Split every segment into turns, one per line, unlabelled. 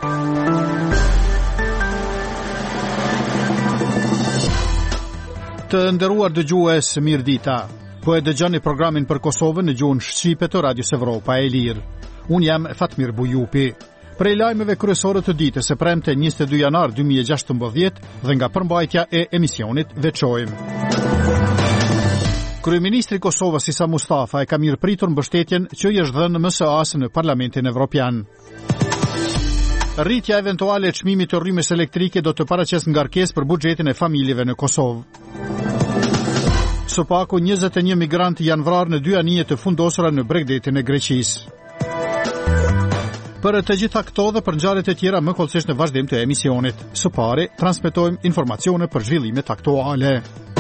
Të nderuar dëgjues, mirëdita. Po e dëgjoni programin për Kosovën në gjuhën shqipe të Radios Evropa e Lirë. Unë jam Fatmir Bujupi. Prej lajmeve kryesore të ditës së premte 22 janar 2016 dhe nga përmbajtja e emisionit veçojmë. Kryeministri i Kosovës Isa Mustafa e ka mirëpritur mbështetjen që i është dhënë MSA-s në Parlamentin Evropian. Rritja eventuale e çmimit të rrymës elektrike do të paraqesë ngarkesë për buxhetin e familjeve në Kosovë. Së paku 21 migrantë janë vrarë në 2 anije të fundosura në Bregdetin e Greqisë. Për të gjitha këto dhe për ngjarjet e tjera më kollësisht në vazhdim të emisionit. Së pari, transmetojmë informacione për zhvillimet aktuale.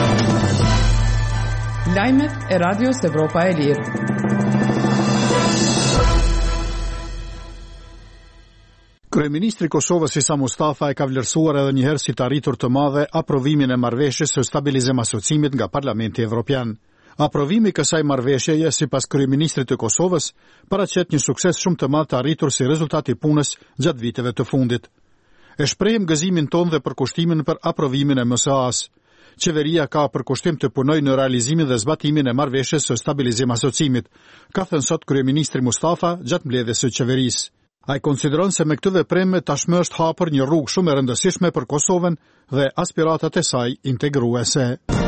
Lajmet e Radios Evropa e Lirë.
Kryeministri i Kosovës Isa Mustafa e ka vlerësuar edhe një herë si të arritur të madhe aprovimin e marrëveshjes së stabilizim asociimit nga Parlamenti Evropian. Aprovimi i kësaj marrëveshjeje, sipas kryeministrit të Kosovës, paraqet një sukses shumë të madh të arritur si rezultat i punës gjatë viteve të fundit. E shprehim gëzimin tonë dhe përkushtimin për aprovimin e MSA-s. Qeveria ka përkushtim të punojë në realizimin dhe zbatimin e marrëveshjes së stabilizim asociimit, ka thënë sot kryeministri Mustafa gjatë mbledhjes së qeverisë. Ai konsideron se me këtë veprim tashmë është hapur një rrugë shumë e rëndësishme për Kosovën dhe aspiratat e saj integruese.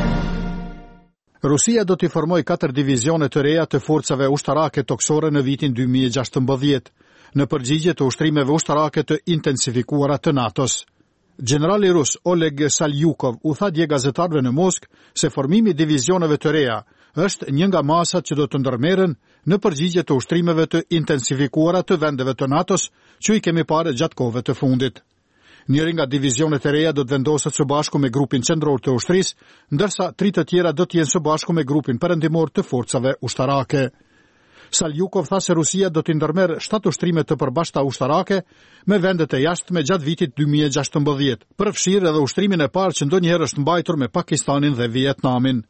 Rusia do t'i formojë 4 divizione të reja të forcave ushtarake toksore në vitin 2016, në përgjigje të ushtrimeve ushtarake të intensifikuara të NATO-s. Generali rus Oleg Saljukov u tha dje gazetarëve në Moskë se formimi i divizioneve të reja është një nga masat që do të ndërmerren në përgjigje të ushtrimeve të intensifikuara të vendeve të NATO-s që i kemi parë gjatë kohëve të fundit. Njëri nga divizionet e reja do të vendoset së bashku me grupin qendror të ushtrisë, ndërsa 3 të tjera do të jenë së bashku me grupin perëndimor të forcave ushtarake. Saljukov tha se Rusia do të ndërmerrë 7 ushtrime të përbashkëta ushtarake me vendet e jashtme gjatë vitit 2016, përfshirë edhe ushtrimin e parë që ndonjëherë është mbajtur me Pakistanin dhe Vietnamin.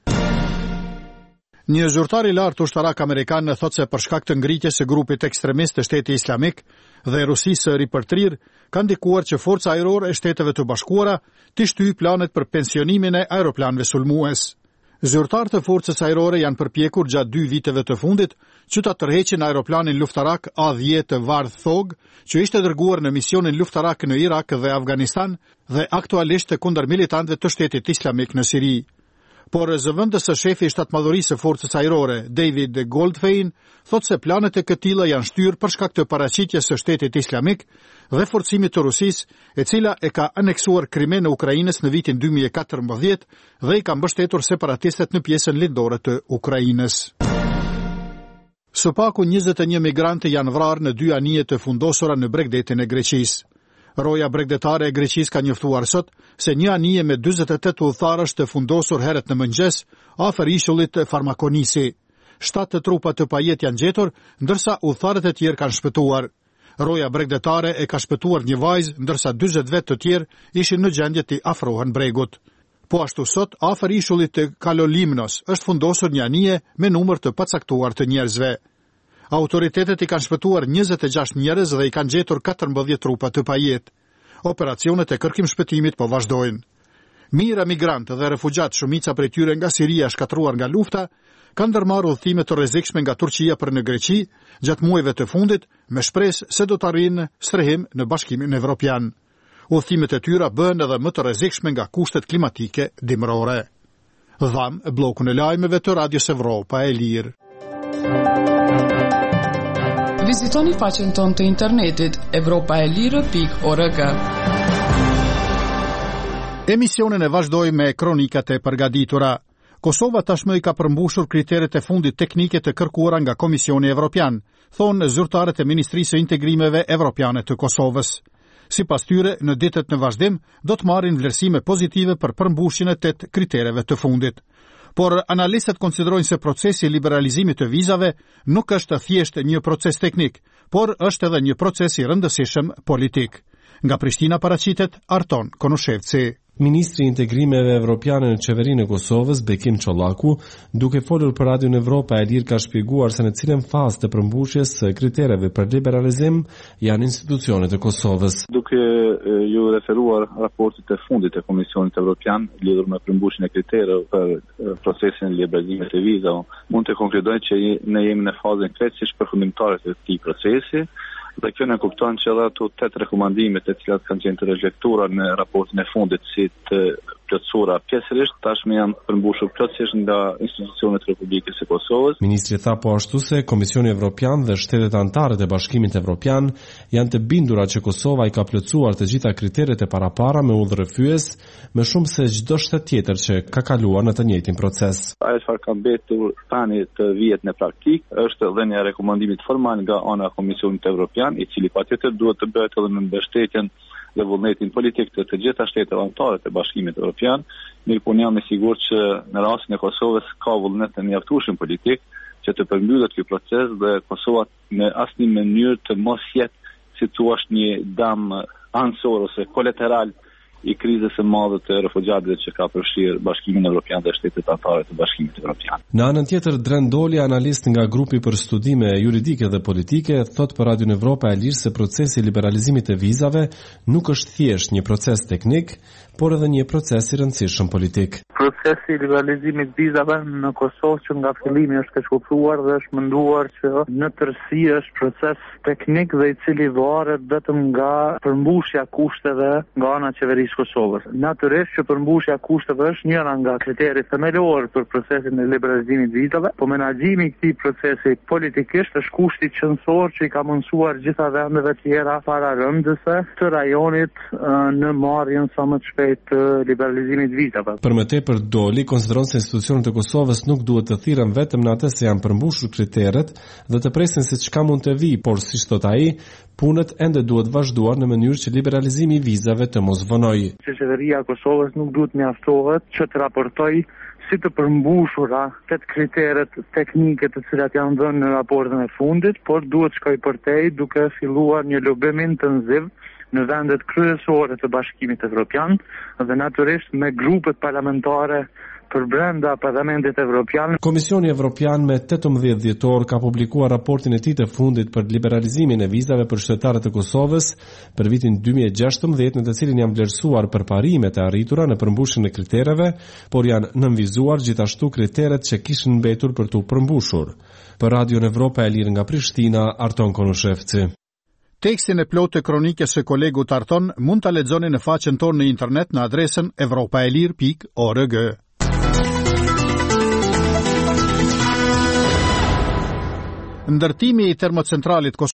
Një zyrtar i lartë ushtarak amerikan thotë se për shkak të ngritjes së grupit ekstremist të Shtetit Islamik dhe Rusisë së ripërtrirë, ka ndikuar që forca ajrore e Shteteve të Bashkuara të shtyjë planet për pensionimin e aeroplanëve sulmues. Zyrtarët e forcës ajrore janë përpjekur gjatë 2 viteve të fundit që ta tërheqin aeroplanin luftarak A-10 të Vardh Thog, që ishte dërguar në misionin luftarak në Irak dhe Afganistan dhe aktualisht kundër militantëve të Shtetit Islamik në Siri. Por zëvendës së shefi i shtatmadhurisë së forcës ajrore, David Goldfein, thotë se planet e këtilla janë shtyrë për shkak të paraqitjes së Shtetit Islamik dhe forcimit të Rusisë, e cila e ka aneksuar Krimen në Ukrainës në vitin 2014 dhe i ka mbështetur separatistët në pjesën lindore të Ukrainës. Së paku 21 migrantë janë vrarë në 2 anije të fundosura në Bregdetin e Greqisë. Roja bregdetare e Greqisë ka njoftuar sot se një anije me 48 udhëtarësh të fundosur herët në mëngjes afër ishullit Farmakonisi. 7 trupa të pajet janë gjetur, ndërsa udhëtarët e tjerë kanë shpëtuar. Roja bregdetare e ka shpëtuar një vajzë, ndërsa 40 vetë të tjerë ishin në gjendje të afrohen bregut. Po ashtu sot, afër ishullit të Kalolimnos është fundosur një anije me numër të pacaktuar të njerëzve. Autoritetet i kanë shpëtuar 26 njerëz dhe i kanë gjetur 14 trupa të pajet. Operacionet e kërkim shpëtimit po vazhdojnë. Mijëra migrantë dhe refugjat, shumica prej tyre nga Siria shkatruar nga lufta, kanë ndërmarrë udhëtime të rrezikshme nga Turqia për në Greqi gjatë muajve të fundit, me shpresë se do të arrijnë strehim në Bashkimin Evropian. Udhëtimet e tyra bëhen edhe më të rrezikshme nga kushtet klimatike dimrore. Dham bllokun e lajmeve të Radios Evropa e Lirë.
Vizitoni faqen tonë të internetit evropaelire.org.
Emisionin e vazhdoi me kronikat e përgatitura. Kosova tashmë i ka përmbushur kriteret e fundit teknike të kërkuara nga Komisioni Evropian, thonë zyrtarët e Ministrisë së Integrimeve Evropiane të Kosovës. Sipas tyre, në ditët në vazhdim do të marrin vlerësime pozitive për përmbushjen e 8 kritereve të fundit. Por analistët konsiderojnë se procesi i liberalizimit të vizave nuk është thjesht një proces teknik, por është edhe një proces i rëndësishëm politik. Nga Prishtina paraqitet Arton Konushevci.
Ministri i Integrimeve Evropiane në Qeverinë e Kosovës, Bekim Çollaku, duke folur për Radion Evropa e Lirë, ka shpjeguar se në cilën fazë të përmbushjes së kritereve për liberalizim janë institucionet e Kosovës.
Duke ju referuar raportit e fundit të Komisionit Evropian lidhur me përmbushjen e kritereve për procesin e liberalizimit të vizave, mund të konkludoj që ne jemi në fazën krejtësisht përfundimtare të këtij procesi. Dhe kjo në kupton që edhe ato 8 rekomandimet e cilat kanë qenë të rejektuara në raportin e fundit si të plotësuara pjesërisht, tashmë janë përmbushur plotësisht nga institucionet e Republikës së Kosovës.
Ministri tha po ashtu se Komisioni Evropian dhe shtetet anëtare të Bashkimit Evropian janë të bindura që Kosova i ka plotësuar të gjitha kriteret e parapara me udhërrëfyes, më shumë se çdo shtet tjetër që ka kaluar në të njëjtin proces.
Ajo çfarë ka mbetur tani të vihet në praktikë është dhënia e rekomandimit formal nga ana e Komisionit Evropian, i cili patjetër duhet të bëhet edhe në mbështetjen dhe vullnetin politik të gjitha shtetet anëtare të Bashkimit Evropian, mirë po jam i sigurt që në rastin e Kosovës ka vullnet të mjaftueshëm politik që të përmbyllet ky proces dhe Kosova në asnjë mënyrë të mos jetë si thua një dam anësor ose kolateral i krizës së madhe të refugjatëve që ka përfshirë Bashkimin Evropian dhe shtetet anëtare të Bashkimit Evropian.
Në anën tjetër, Dren Doli, analist nga grupi për studime juridike dhe politike, thot për Radion Evropa e Lirë se procesi i liberalizimit të vizave nuk është thjesht një proces teknik, por edhe një proces i rëndësishëm politik.
Procesi i liberalizimit vizave në Kosovë që nga fillimi është keqkuptuar dhe është menduar që në tërësi është proces teknik dhe i cili varet vetëm nga përmbushja kushteve nga ana e qeverisë Kosovës. Natyrisht që përmbushja kushteve është njëra nga kriteret themelor për procesin e liberalizimit vizave, por menaxhimi i këtij procesi politikisht është kushti qendror që i ka mundsuar gjitha vendeve tjera pararëndëse të rajonit në marrjen sa më të shpejtë të liberalizimit vizave.
Për më tepër Doli konsideron se institucionet e Kosovës nuk duhet të thirren vetëm në atë se janë përmbushur kriteret dhe të presin se çka mund të vijë, por siç thot ai, punët ende duhet vazhduar në mënyrë që liberalizimi i vizave të mos vonojë.
Qeveria e Kosovës nuk duhet mjaftohet që të raportojë si të përmbushura 8 kriteret teknike të cilat janë dhënë në raportin e fundit, por duhet shkojë përtej duke filluar një lobim intensiv në vendet kryesore të Bashkimit Evropian dhe natyrisht me grupet parlamentare për brenda Parlamentit Evropian.
Komisioni Evropian me 18 dhjetor ka publikuar raportin e tij të fundit për liberalizimin e vizave për qytetarët e Kosovës për vitin 2016, në të cilin janë vlerësuar përparimet e arritura në përmbushjen e kritereve, por janë nënvizuar gjithashtu kriteret që kishin mbetur për tu përmbushur. Për Radion Evropa e Lirë nga Prishtina, Arton Konushevci.
Tekstin e plotë të kronikës së kolegut Arton mund ta lexoni në faqen tonë në internet në adresën evropaelir.org. Ndërtimi i termocentralit